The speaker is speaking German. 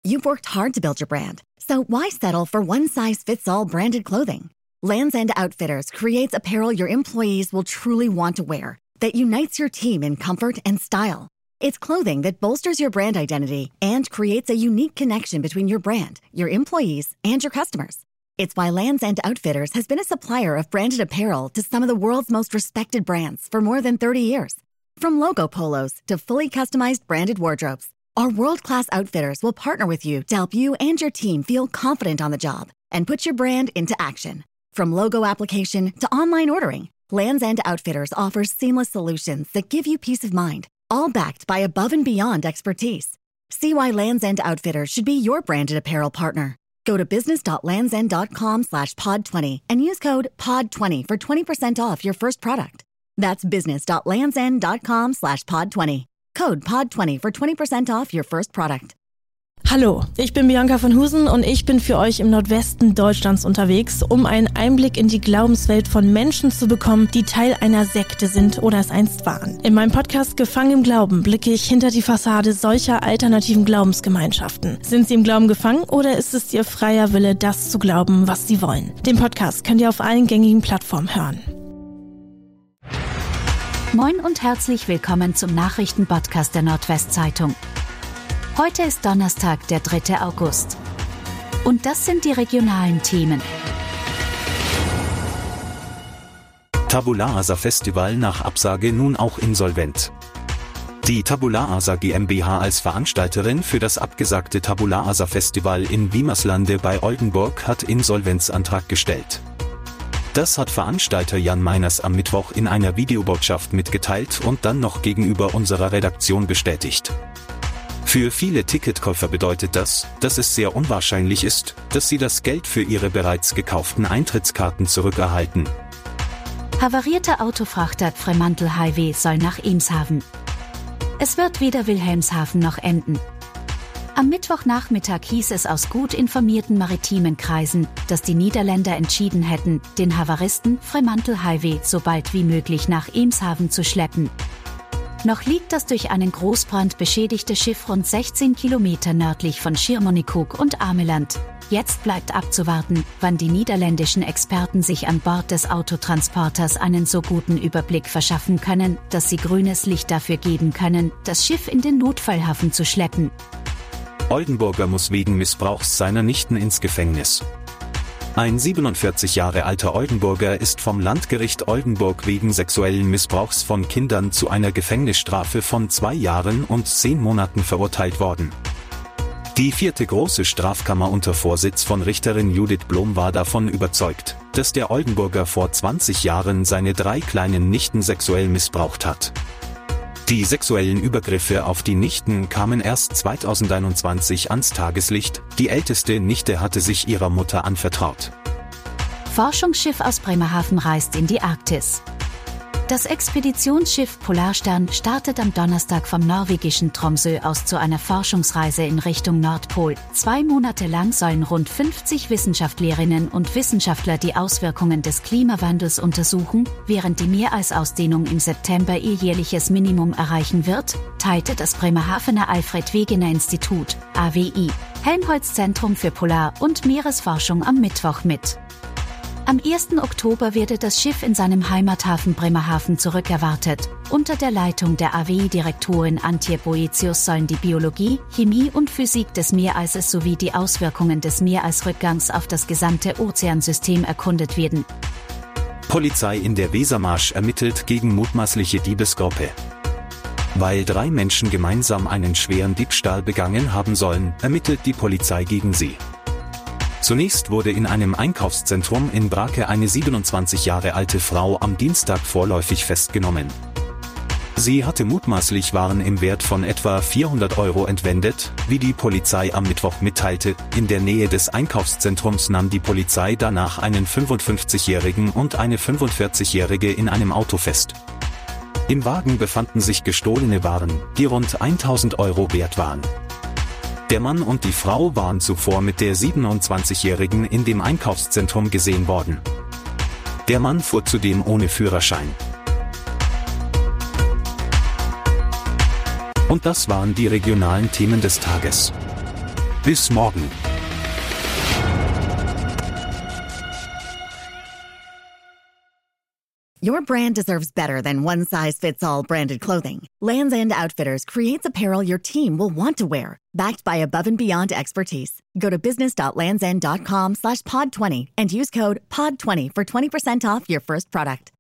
You've worked hard to build your brand, so why settle for one-size-fits-all branded clothing? Lands' End Outfitters creates apparel your employees will truly want to wear, that unites your team in comfort and style. It's clothing that bolsters your brand identity and creates a unique connection between your brand, your employees, and your customers. It's why Lands' End Outfitters has been a supplier of branded apparel to some of the world's most respected brands for more than 30 years. From logo polos to fully customized branded wardrobes, our world-class outfitters will partner with you to help you and your team feel confident on the job and put your brand into action. From logo application to online ordering, Lands' End Outfitters offers seamless solutions that give you peace of mind, all backed by above and beyond expertise. See why Lands' End Outfitters should be your branded apparel partner. Go to business.landsend.com/pod20 and use code POD20 for 20% off your first product. That's business.landsend.com/pod20. Code POD20 for 20% off your first product. Hallo, ich bin Bianca von Husen und ich bin für euch im Nordwesten Deutschlands unterwegs, um einen Einblick in die Glaubenswelt von Menschen zu bekommen, die Teil einer Sekte sind oder es einst waren. In meinem Podcast Gefangen im Glauben blicke ich hinter die Fassade solcher alternativen Glaubensgemeinschaften. Sind sie im Glauben gefangen oder ist es ihr freier Wille, das zu glauben, was sie wollen? Den Podcast könnt ihr auf allen gängigen Plattformen hören. Moin und herzlich willkommen zum Nachrichtenpodcast der Nordwestzeitung. Heute ist Donnerstag, der 3. August. Und das sind die regionalen Themen. Tabula Rasa Festival nach Absage nun auch insolvent. Die Tabula Rasa GmbH als Veranstalterin für das abgesagte Tabula Rasa Festival in Wiemerslande bei Oldenburg hat Insolvenzantrag gestellt. Das hat Veranstalter Jan Meiners am Mittwoch in einer Videobotschaft mitgeteilt und dann noch gegenüber unserer Redaktion bestätigt. Für viele Ticketkäufer bedeutet das, dass es sehr unwahrscheinlich ist, dass sie das Geld für ihre bereits gekauften Eintrittskarten zurückerhalten. Havarierter Autofrachter Fremantle Highway soll nach Eemshaven. Es wird weder Wilhelmshaven noch enden. Am Mittwochnachmittag hieß es aus gut informierten maritimen Kreisen, dass die Niederländer entschieden hätten, den Havaristen Fremantle Highway so bald wie möglich nach Eemshaven zu schleppen. Noch liegt das durch einen Großbrand beschädigte Schiff rund 16 Kilometer nördlich von Schiermonnikoog und Ameland. Jetzt bleibt abzuwarten, wann die niederländischen Experten sich an Bord des Autotransporters einen so guten Überblick verschaffen können, dass sie grünes Licht dafür geben können, das Schiff in den Notfallhafen zu schleppen. Oldenburger muss wegen Missbrauchs seiner Nichten ins Gefängnis. Ein 47 Jahre alter Oldenburger ist vom Landgericht Oldenburg wegen sexuellen Missbrauchs von Kindern zu einer Gefängnisstrafe von 2 Jahren und 10 Monaten verurteilt worden. Die 4. Große Strafkammer unter Vorsitz von Richterin Judith Blom war davon überzeugt, dass der Oldenburger vor 20 Jahren seine 3 kleinen Nichten sexuell missbraucht hat. Die sexuellen Übergriffe auf die Nichten kamen erst 2021 ans Tageslicht, die älteste Nichte hatte sich ihrer Mutter anvertraut. Forschungsschiff aus Bremerhaven reist in die Arktis. Das Expeditionsschiff Polarstern startet am Donnerstag vom norwegischen Tromsø aus zu einer Forschungsreise in Richtung Nordpol. 2 Monate lang sollen rund 50 Wissenschaftlerinnen und Wissenschaftler die Auswirkungen des Klimawandels untersuchen, während die Meereisausdehnung im September ihr jährliches Minimum erreichen wird, teilte das Bremerhavener Alfred-Wegener-Institut, AWI, Helmholtz-Zentrum für Polar- und Meeresforschung am Mittwoch mit. Am 1. Oktober werde das Schiff in seinem Heimathafen Bremerhaven zurückerwartet. Unter der Leitung der AWI-Direktorin Antje Boetius sollen die Biologie, Chemie und Physik des Meereises sowie die Auswirkungen des Meereisrückgangs auf das gesamte Ozeansystem erkundet werden. Polizei in der Wesermarsch ermittelt gegen mutmaßliche Diebesgruppe. Weil 3 Menschen gemeinsam einen schweren Diebstahl begangen haben sollen, ermittelt die Polizei gegen sie. Zunächst wurde in einem Einkaufszentrum in Brake eine 27 Jahre alte Frau am Dienstag vorläufig festgenommen. Sie hatte mutmaßlich Waren im Wert von etwa 400 € entwendet, wie die Polizei am Mittwoch mitteilte. In der Nähe des Einkaufszentrums nahm die Polizei danach einen 55-Jährigen und eine 45-Jährige in einem Auto fest. Im Wagen befanden sich gestohlene Waren, die rund 1.000 € wert waren. Der Mann und die Frau waren zuvor mit der 27-Jährigen in dem Einkaufszentrum gesehen worden. Der Mann fuhr zudem ohne Führerschein. Und das waren die regionalen Themen des Tages. Bis morgen. Your brand deserves better than one-size-fits-all branded clothing. Lands' End Outfitters creates apparel your team will want to wear, backed by above-and-beyond expertise. Go to business.landsend.com/pod20 and use code POD20 for 20% off your first product.